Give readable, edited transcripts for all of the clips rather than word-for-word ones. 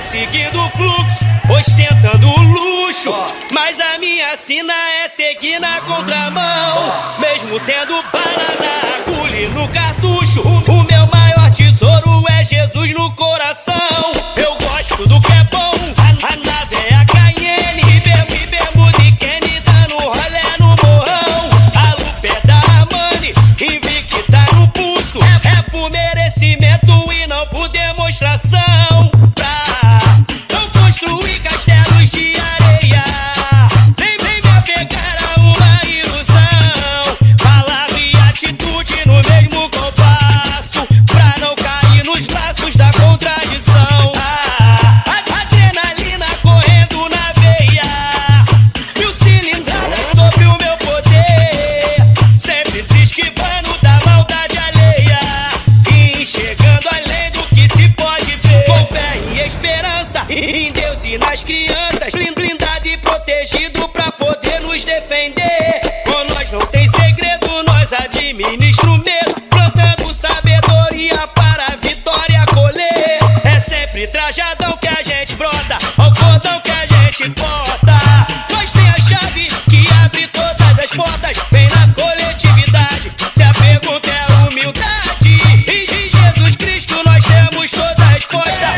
seguindo o fluxo, ostentando o luxo, mas a minha sina é seguir na contramão. Mesmo tendo bala na agulha e no cartucho, o meu maior tesouro é Jesus no coração. Eu gosto do que é bom, a nave é a Cayenne, e bermuda e Kenny, dando rolé no morrão. A lupa é da Armani, invicta no pulso, é por merecimento e não por demonstração. Não construir castelos de areia, nem me apegar a uma ilusão. Palavra e atitude no mesmo compasso, pra não cair nos laços da contradição. Adrenalina correndo na veia, 1000 cilindradas sobre o meu poder, sempre se esquivando da maldade alheia e enxergando além do que se pode ver. Com fé e esperança em Deus e nas crianças, blindado e protegido pra poder nos defender. Com nós não tem segredo, nós administra o medo, plantando sabedoria para a vitória colher. É sempre trajadão que a gente brota, ao cordão que a gente porta. Nós tem a chave que abre todas as portas, vem na coletividade. Se a pergunta é humildade, e de Jesus Cristo nós temos toda a resposta.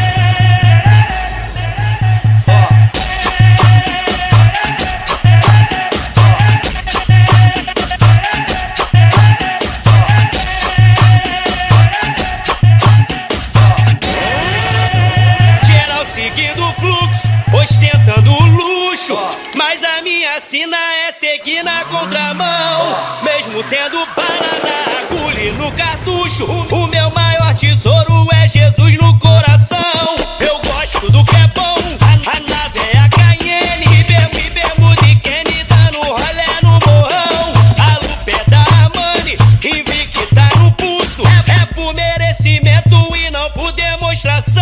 Seguindo o fluxo, ostentando o luxo, mas a minha sina é seguir na contramão. Mesmo tendo bala na agulha e no cartucho, o meu maior tesouro é Jesus no coração. Eu gosto do que é bom, a nave é a Cayenne, e bermuda e Kenny, dando rolé no morrão. A lupa é da Armani, invicta no pulso, é por merecimento e não por demonstração.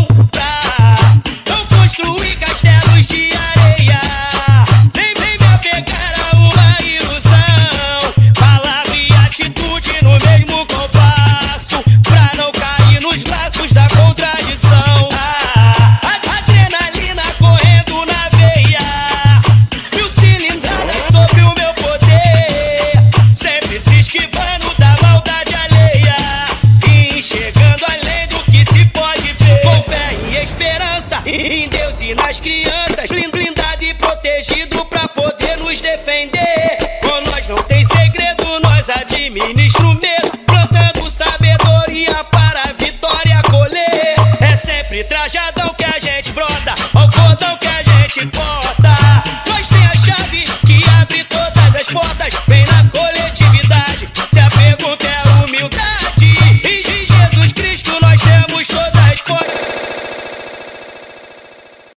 Construir castelos de areia, nem me apegar a uma ilusão. Palavra e atitude no mesmo compasso, pra não cair nos laços da contradição. Adrenalina correndo na veia, 1000 cilindradas sobre o meu poder, sempre se esquivando da maldade alheia e enxergando além do que se pode ver. Com fé e esperança em Deus e nas crianças, blindado e protegido pra poder nos defender. Com nós não tem segredo, nós administra o medo, plantando sabedoria para a vitória colher. É sempre trajadão que a gente brota, ao cordão que a gente porta.